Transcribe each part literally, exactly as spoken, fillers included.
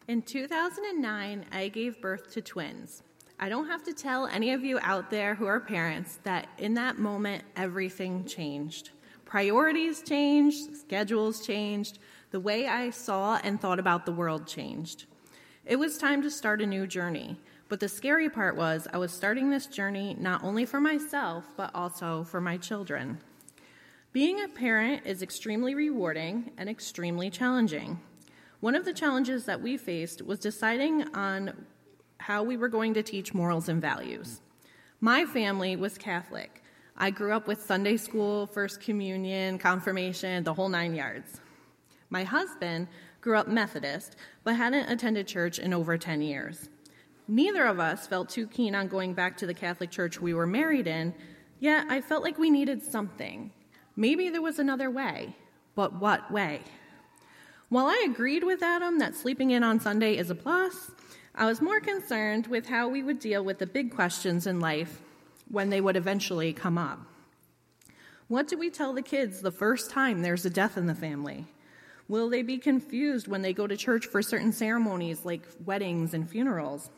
In two thousand nine, I gave birth to twins. I don't have to tell any of you out there who are parents that in that moment, everything changed. Priorities changed, schedules changed, the way I saw and thought about the world changed. It was time to start a new journey, but the scary part was I was starting this journey not only for myself, but also for my children. Being a parent is extremely rewarding and extremely challenging. One of the challenges that we faced was deciding on how we were going to teach morals and values. My family was Catholic. I grew up with Sunday school, First Communion, confirmation, the whole nine yards. My husband grew up Methodist, but hadn't attended church in over ten years. Neither of us felt too keen on going back to the Catholic church we were married in, yet I felt like we needed something. Maybe there was another way, but what way? While I agreed with Adam that sleeping in on Sunday is a plus, I was more concerned with how we would deal with the big questions in life when they would eventually come up. What do we tell the kids the first time there's a death in the family? Will they be confused when they go to church for certain ceremonies like weddings and funerals?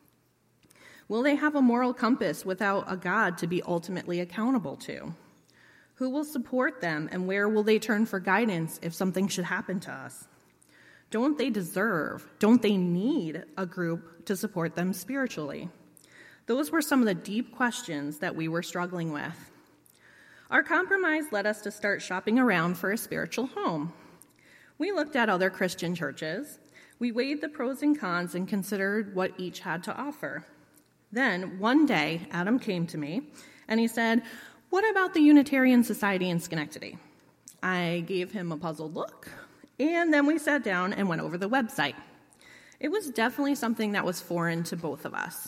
Will they have a moral compass without a God to be ultimately accountable to? Who will support them, and where will they turn for guidance if something should happen to us? Don't they deserve, don't they need a group to support them spiritually? Those were some of the deep questions that we were struggling with. Our compromise led us to start shopping around for a spiritual home. We looked at other Christian churches. We weighed the pros and cons and considered what each had to offer. Then, one day, Adam came to me, and he said, "What about the Unitarian Society in Schenectady?" I gave him a puzzled look, and then we sat down and went over the website. It was definitely something that was foreign to both of us.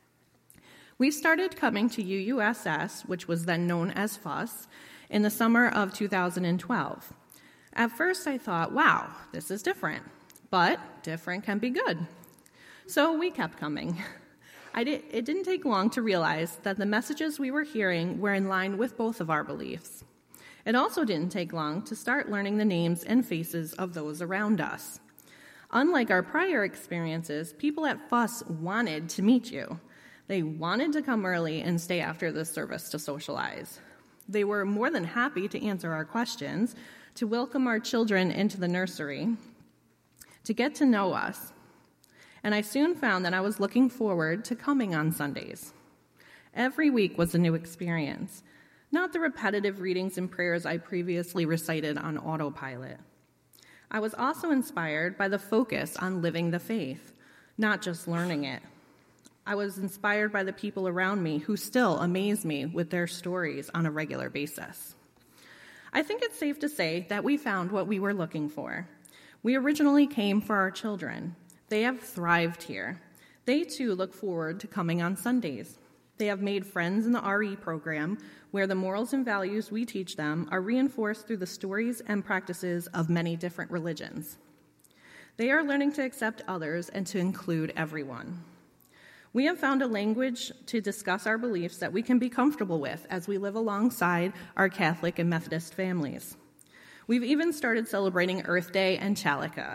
We started coming to U U S S, which was then known as F U S, in the summer of two thousand twelve. At first, I thought, wow, this is different, but different can be good. So we kept coming. I did, it didn't take long to realize that the messages we were hearing were in line with both of our beliefs. It also didn't take long to start learning the names and faces of those around us. Unlike our prior experiences, people at F U S wanted to meet you. They wanted to come early and stay after the service to socialize. They were more than happy to answer our questions, to welcome our children into the nursery, to get to know us. And I soon found that I was looking forward to coming on Sundays. Every week was a new experience, not the repetitive readings and prayers I previously recited on autopilot. I was also inspired by the focus on living the faith, not just learning it. I was inspired by the people around me who still amaze me with their stories on a regular basis. I think it's safe to say that we found what we were looking for. We originally came for our children. They have thrived here. They, too, look forward to coming on Sundays. They have made friends in the R E program, where the morals and values we teach them are reinforced through the stories and practices of many different religions. They are learning to accept others and to include everyone. We have found a language to discuss our beliefs that we can be comfortable with as we live alongside our Catholic and Methodist families. We've even started celebrating Earth Day and Chalaka.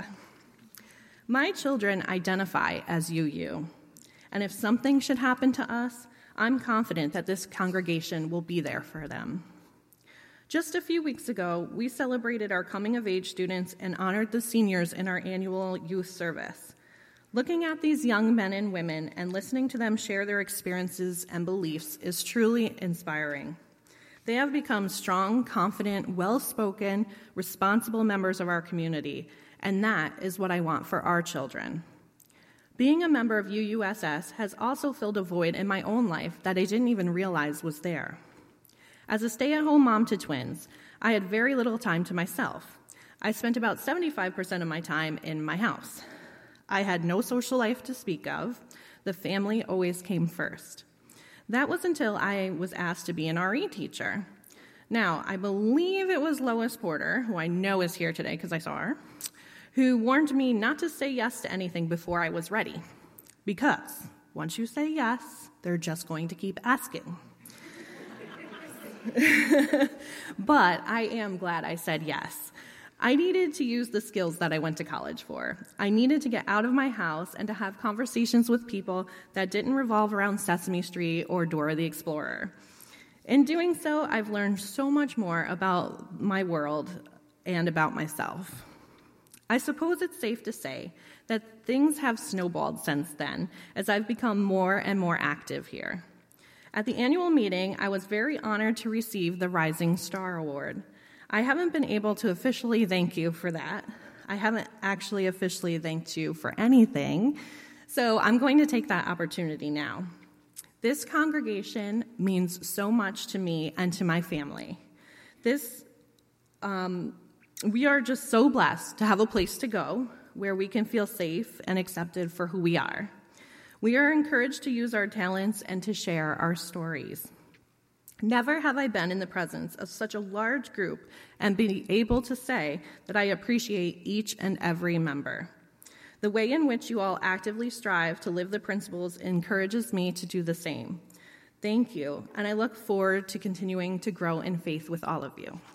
My children identify as U U, and if something should happen to us, I'm confident that this congregation will be there for them. Just a few weeks ago, we celebrated our coming-of-age students and honored the seniors in our annual youth service. Looking at these young men and women and listening to them share their experiences and beliefs is truly inspiring. They have become strong, confident, well-spoken, responsible members of our community, and that is what I want for our children. Being a member of U U S S has also filled a void in my own life that I didn't even realize was there. As a stay-at-home mom to twins, I had very little time to myself. I spent about seventy-five percent of my time in my house. I had no social life to speak of. The family always came first. That was until I was asked to be an R E teacher. Now, I believe it was Lois Porter, who I know is here today because I saw her, who warned me not to say yes to anything before I was ready. Because once you say yes, they're just going to keep asking. But I am glad I said yes. I needed to use the skills that I went to college for. I needed to get out of my house and to have conversations with people that didn't revolve around Sesame Street or Dora the Explorer. In doing so, I've learned so much more about my world and about myself. I suppose it's safe to say that things have snowballed since then, as I've become more and more active here. At the annual meeting, I was very honored to receive the Rising Star Award. I haven't been able to officially thank you for that. I haven't actually officially thanked you for anything, so I'm going to take that opportunity now. This congregation means so much to me and to my family. This, um, we are just so blessed to have a place to go where we can feel safe and accepted for who we are. We are encouraged to use our talents and to share our stories. Never have I been in the presence of such a large group and be able to say that I appreciate each and every member. The way in which you all actively strive to live the principles encourages me to do the same. Thank you, and I look forward to continuing to grow in faith with all of you.